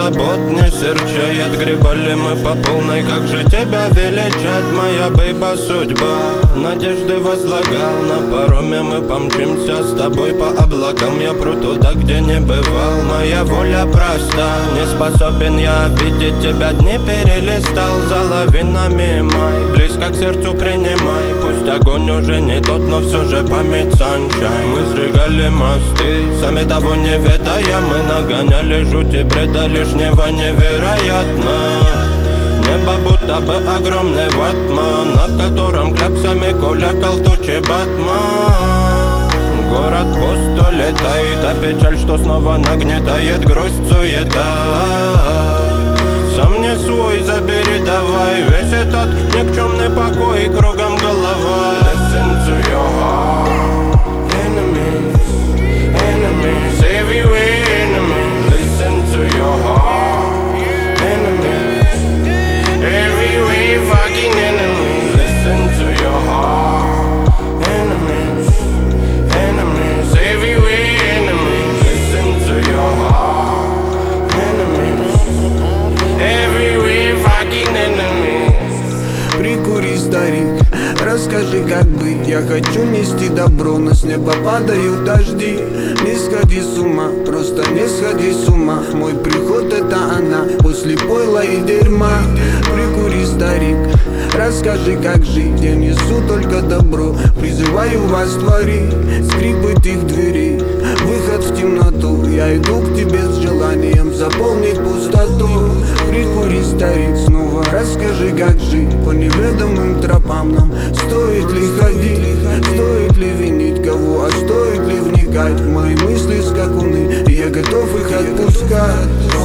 забот не серчает. Гребали мы по полной, как же тебя величать, моя бейба судьба. Надежды возлагал, на пароме мы помчимся с тобой по облакам. Я пру туда, где не бывал, моя воля проста. Не способен я видеть тебя, дни перелистал за лавинами май. Близко к сердцу принимай, пусть огонь уже не тот, но все же память sunshine. Мы сжигали мосты, сами того не ведая, мы нагоняли жути бреда лишнего невероятно. Небо будто бы огромный ватман, над которым кляксами кулякал тучи батман. Город пусто летает, а печаль, что снова нагнетает, грусть, суета. Сам не свой, забери давай весь этот никчемный покой, кругом голова. Listen to your heart. Enemies, enemies, everywhere enemies. Listen to your heart. Enemies, everywhere fucking enemies. Listen to your heart. Enemies, enemies, everywhere enemies. Listen to your heart. Enemies, everywhere fucking enemies. Прикури, старик, расскажи, как быть. Я хочу нести добро, но с неба падают дожди. Не сходи с ума, просто не сходи с ума. Мой приход это она, после пойла и дерьма. Прикури, старик, расскажи, как жить. Я несу только добро, призываю вас творить. Скрипы их дверей, выход в темноту. Я иду к тебе с желанием заполнить пустоту. Прикури, старик, снова расскажи, как жить. По неведомым тропам нам стоит ли ходить? Стоит ли винить кого, а стоит ли вникать в мои мысли скакуны? Я готов их отпускать.